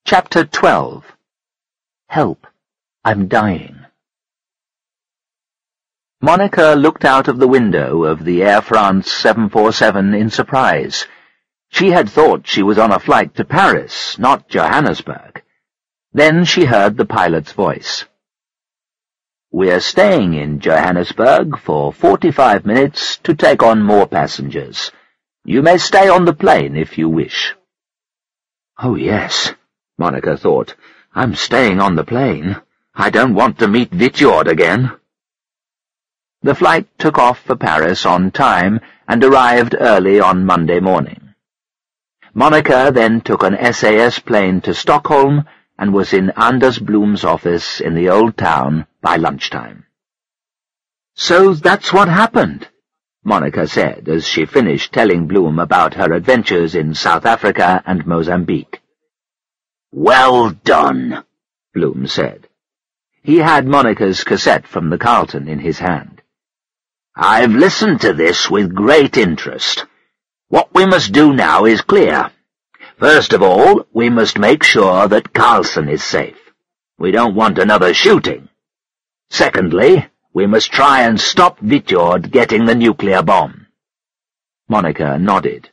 Chapter 12. Help, I'm dying. Monica looked out of the window of the Air France 747 in surprise. She had thought she was on a flight to Paris, not Johannesburg. Then she heard the pilot's voice. "We're staying in Johannesburg for 45 minutes to take on more passengers. You may stay on the plane if you wish." "Oh, yes," Monica thought. "I'm staying on the plane. I don't want to meet Vitjord again." The flight took off for Paris on time and arrived early on Monday morning. Monica then took an SAS plane to Stockholm and was in Anders Blom's office in the old town by lunchtime. "So that's what happened," Monica said as she finished telling Blom about her adventures in South Africa and Mozambique. "Well done," Blom said. He had Monica's cassette from the Carlton in his hand. "I've listened to this with great interest. What we must do now is clear. First of all, we must make sure that Carlson is safe. We don't want another shooting. Secondly, we must try and stop Vitjord getting the nuclear bomb." Monica nodded.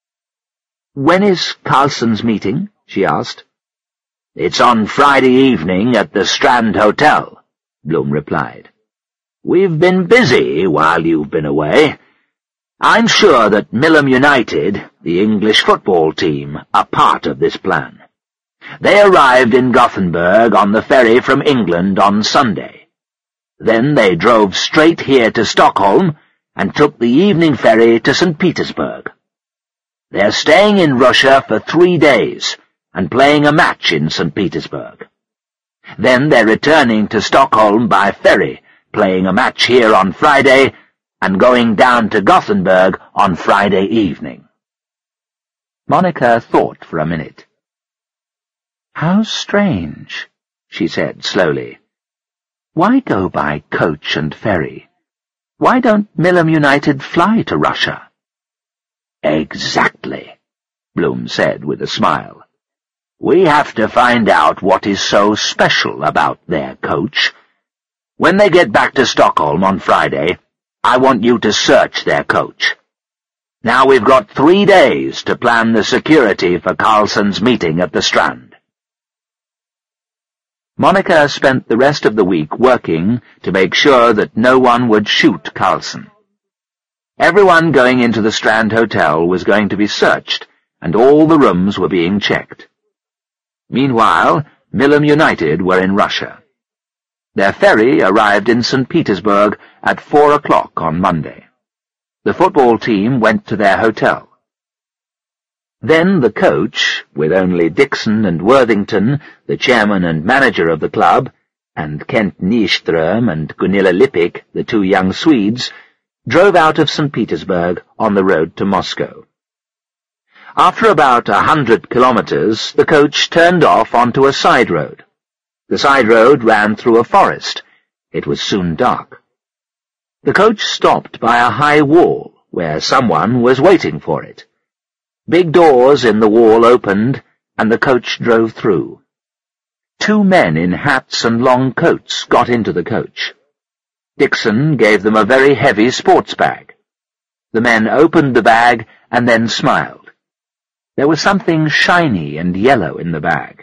"When is Carlson's meeting?" she asked. "It's on Friday evening at the Strand Hotel," Blom replied. "We've been busy while you've been away. I'm sure that Millom United, the English football team, are part of this plan. They arrived in Gothenburg on the ferry from England on Sunday. Then they drove straight here to Stockholm and took the evening ferry to St. Petersburg. They're staying in Russia for 3 days and playing a match in St. Petersburg. Then they're returning to Stockholm by ferry, playing a match here on Friday, and going down to Gothenburg on Friday evening." Monica thought for a minute. "How strange," she said slowly. "Why go by coach and ferry? Why don't Millom United fly to Russia?" "Exactly," Blom said with a smile. "We have to find out what is so special about their coach. When they get back to Stockholm on Friday, I want you to search their coach. Now we've got 3 days to plan the security for Carlson's meeting at the Strand." Monica spent the rest of the week working to make sure that no one would shoot Carlson. Everyone going into the Strand Hotel was going to be searched, and all the rooms were being checked. Meanwhile, Millom United were in Russia. Their ferry arrived in St. Petersburg at 4 o'clock on Monday. The football team went to their hotel. Then the coach, with only Dixon and Worthington, the chairman and manager of the club, and Kent Nyström and Gunilla Lippik, the 2 young Swedes, drove out of St. Petersburg on the road to Moscow. After about 100 kilometers, the coach turned off onto a side road. The side road ran through a forest. It was soon dark. The coach stopped by a high wall, where someone was waiting for it. Big doors in the wall opened, and the coach drove through. 2 men in hats and long coats got into the coach. Dixon gave them a very heavy sports bag. The men opened the bag and then smiled. There was something shiny and yellow in the bag.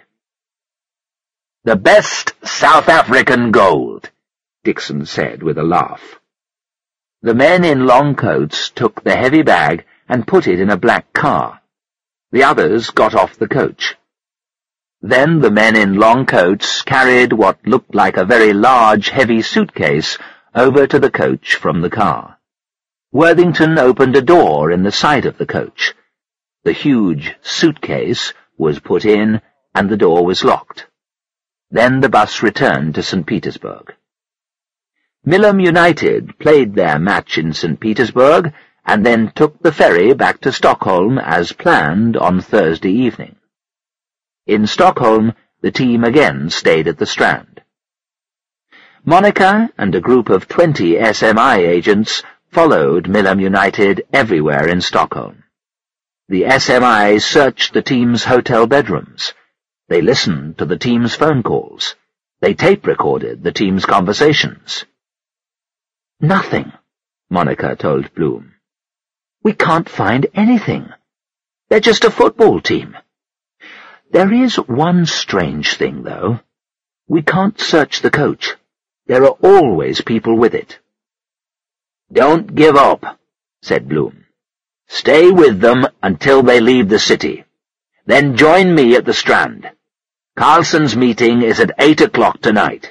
"The best South African gold," Dixon said with a laugh. The men in long coats took the heavy bag and put it in a black car. The others got off the coach. Then the men in long coats carried what looked like a very large, heavy suitcase over to the coach from the car. Worthington opened a door in the side of the coach. The huge suitcase was put in, and the door was locked. Then the bus returned to St. Petersburg. Millom United played their match in St. Petersburg and then took the ferry back to Stockholm as planned on Thursday evening. In Stockholm, the team again stayed at the Strand. Monica and a group of 20 SMI agents followed Millom United everywhere in Stockholm. The SMI searched the team's hotel bedrooms. They listened to the team's phone calls. They tape-recorded the team's conversations. "Nothing," Monica told Bloom. "We can't find anything. They're just a football team. There is one strange thing, though. We can't search the coach. There are always people with it." "Don't give up," said Bloom. "Stay with them until they leave the city. Then join me at the Strand. Carlson's meeting is at 8 o'clock tonight."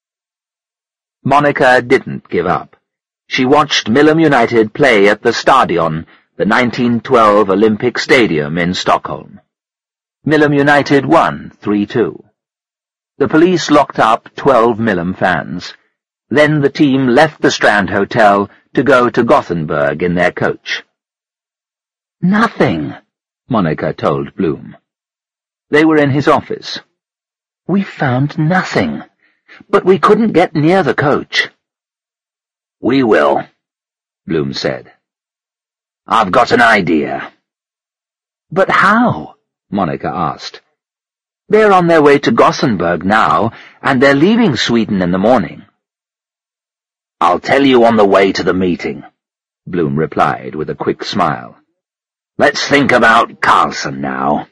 Monica didn't give up. She watched Millom United play at the Stadion, the 1912 Olympic Stadium in Stockholm. Millom United won 3-2. The police locked up 12 Millom fans. Then the team left the Strand Hotel to go to Gothenburg in their coach. "Nothing," Monica told Bloom. They were in his office. "We found nothing, but we couldn't get near the coach." "We will," Bloom said. "I've got an idea." "But how?" Monica asked. "They're on their way to Gothenburg now, and they're leaving Sweden in the morning." "I'll tell you on the way to the meeting," Bloom replied with a quick smile. "Let's think about Carlson now."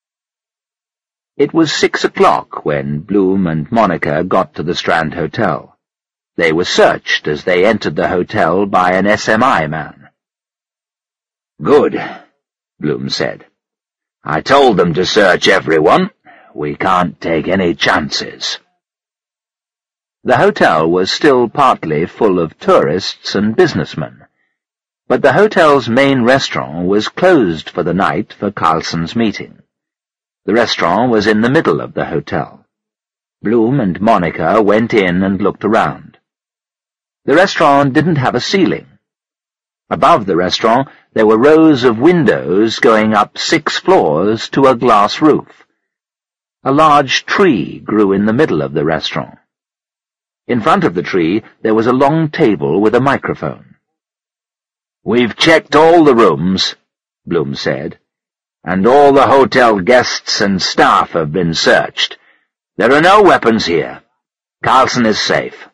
It was 6 o'clock when Bloom and Monica got to the Strand Hotel. They were searched as they entered the hotel by an SMI man. "Good," Bloom said. "I told them to search everyone. We can't take any chances." The hotel was still partly full of tourists and businessmen, but the hotel's main restaurant was closed for the night for Carlson's meeting. The restaurant was in the middle of the hotel. Bloom and Monica went in and looked around. The restaurant didn't have a ceiling. Above the restaurant there were rows of windows going up 6 floors to a glass roof. A large tree grew in the middle of the restaurant. In front of the tree there was a long table with a microphone. "We've checked all the rooms," Bloom said, "and all the hotel guests and staff have been searched. There are no weapons here. Carlson is safe."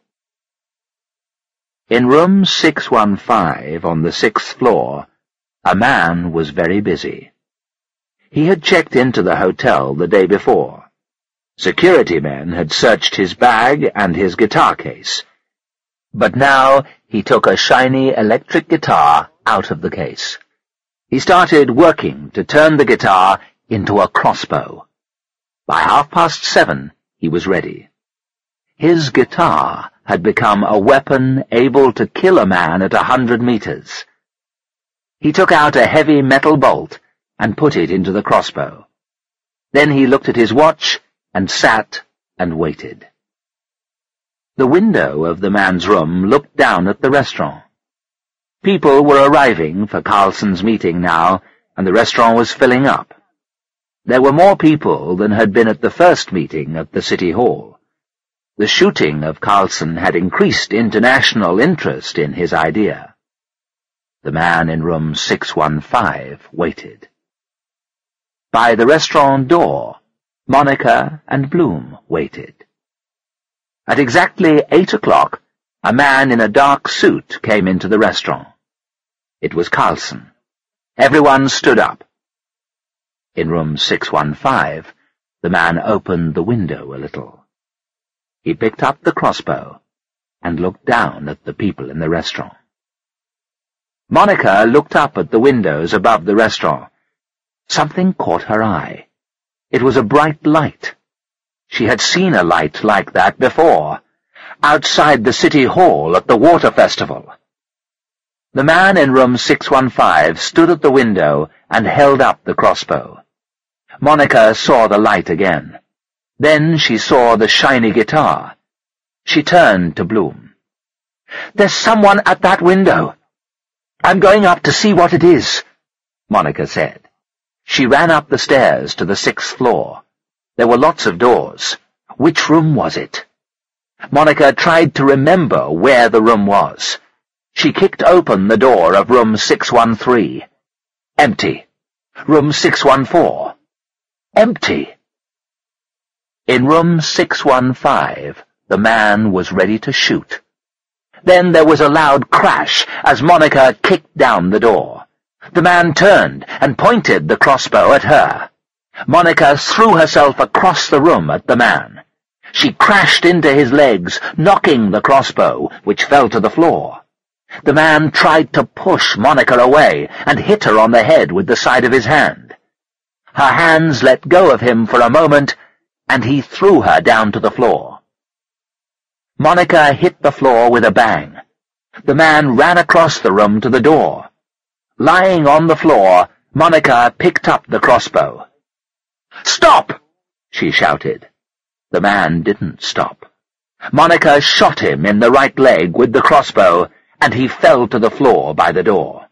In room 615 on the 6th floor, a man was very busy. He had checked into the hotel the day before. Security men had searched his bag and his guitar case. But now he took a shiny electric guitar out of the case. He started working to turn the guitar into a crossbow. By 7:30, he was ready. His guitar had become a weapon able to kill a man at 100 meters. He took out a heavy metal bolt and put it into the crossbow. Then he looked at his watch and sat and waited. The window of the man's room looked down at the restaurant. People were arriving for Carlson's meeting now, and the restaurant was filling up. There were more people than had been at the first meeting at the City Hall. The shooting of Carlson had increased international interest in his idea. The man in room 615 waited. By the restaurant door, Monica and Bloom waited. At exactly 8 o'clock, a man in a dark suit came into the restaurant. It was Carlson. Everyone stood up. In room 615, the man opened the window a little. He picked up the crossbow and looked down at the people in the restaurant. Monica looked up at the windows above the restaurant. Something caught her eye. It was a bright light. She had seen a light like that before, outside the City Hall at the Water Festival. The man in room 615 stood at the window and held up the crossbow. Monica saw the light again. Then she saw the shiny guitar. She turned to Bloom. "There's someone at that window. I'm going up to see what it is," Monica said. She ran up the stairs to the 6th floor. There were lots of doors. Which room was it? Monica tried to remember where the room was. She kicked open the door of room 613. Empty. Room 614. Empty. In room 615, the man was ready to shoot. Then there was a loud crash as Monica kicked down the door. The man turned and pointed the crossbow at her. Monica threw herself across the room at the man. She crashed into his legs, knocking the crossbow, which fell to the floor. The man tried to push Monica away and hit her on the head with the side of his hand. Her hands let go of him for a moment, and he threw her down to the floor. Monica hit the floor with a bang. The man ran across the room to the door. Lying on the floor, Monica picked up the crossbow. "Stop!" she shouted. The man didn't stop. Monica shot him in the right leg with the crossbow, and he fell to the floor by the door.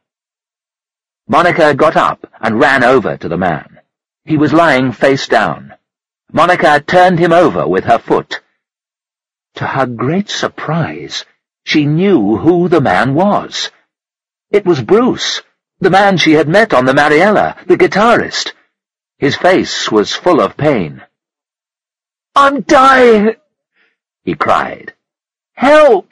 Monica got up and ran over to the man. He was lying face down. Monica turned him over with her foot. To her great surprise, she knew who the man was. It was Bruce, the man she had met on the Mariella, the guitarist. His face was full of pain. "I'm dying!" he cried. "Help!"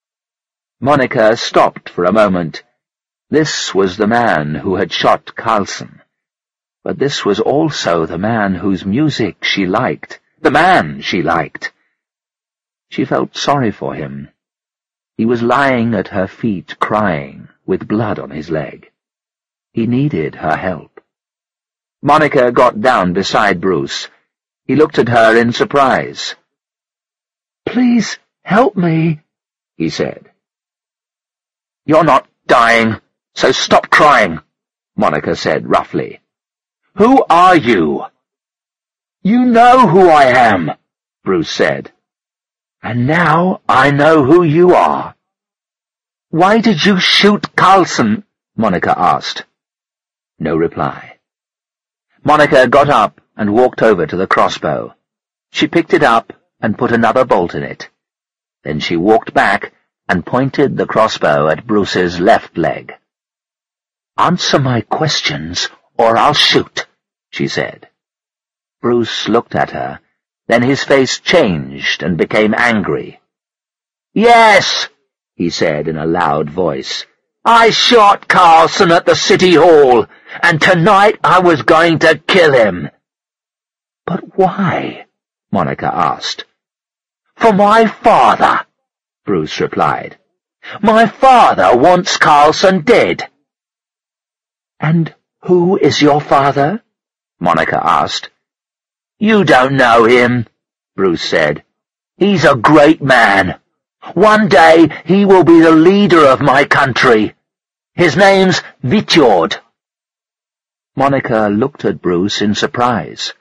Monica stopped for a moment. This was the man who had shot Carlson. But this was also the man whose music she liked, the man she liked. She felt sorry for him. He was lying at her feet crying, with blood on his leg. He needed her help. Monica got down beside Bruce. He looked at her in surprise. "Please help me," he said. "You're not dying, so stop crying," Monica said roughly. "Who are you?" "You know who I am," Bruce said. "And now I know who you are." "Why did you shoot Carlson?" Monica asked. No reply. Monica got up and walked over to the crossbow. She picked it up and put another bolt in it. Then she walked back and pointed the crossbow at Bruce's left leg. "Answer my questions, or I'll shoot," she said. Bruce looked at her. Then his face changed and became angry. "Yes," he said in a loud voice. "I shot Carlson at the City Hall, and tonight I was going to kill him." "But why?" Monica asked. "For my father," Bruce replied. "My father wants Carlson dead." "And who is your father?" Monica asked. "You don't know him," Bruce said. "He's a great man. One day he will be the leader of my country. His name's Vitjord." Monica looked at Bruce in surprise.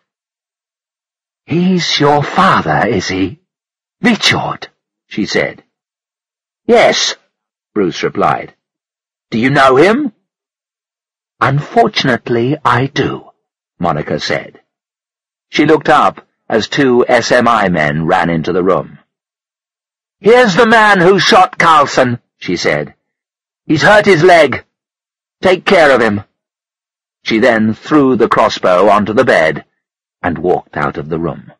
"He's your father, is he? Vitjord," she said. "Yes," Bruce replied. "Do you know him?" "Unfortunately, I do," Monica said. She looked up as two SMI men ran into the room. "Here's the man who shot Carlson," she said. "He's hurt his leg. Take care of him." She then threw the crossbow onto the bed and walked out of the room.